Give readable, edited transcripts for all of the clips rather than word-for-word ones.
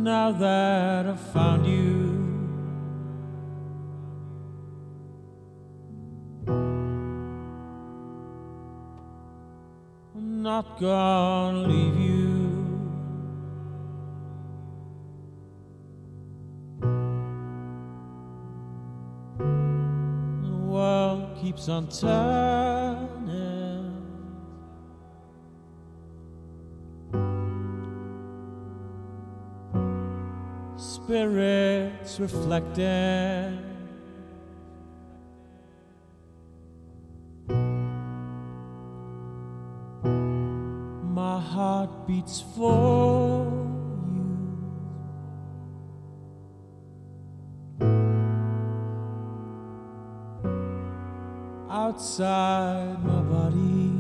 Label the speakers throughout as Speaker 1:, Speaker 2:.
Speaker 1: now that I've found you, I'm not gonna leave you. The world keeps on turning, spirits reflecting. My heart beats for you. Outside my body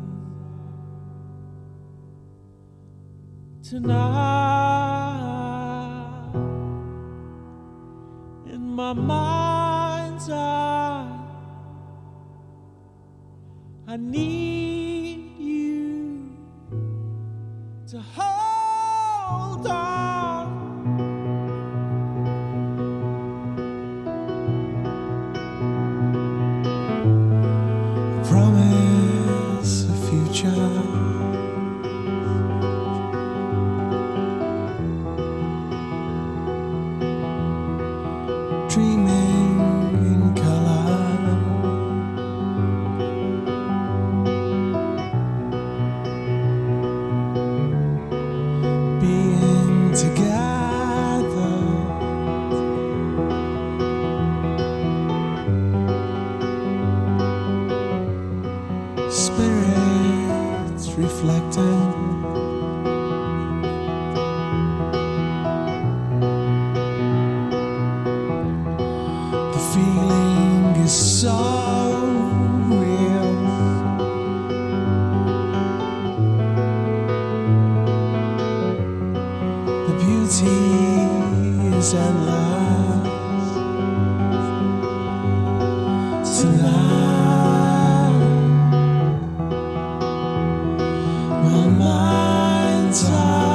Speaker 1: tonight, in my mind's eye, I need you to hold on. Promise a future, dreaming in color, being together, spirits reflecting. The feeling is so real. The beauty is endless. Tonight, my mind's eye.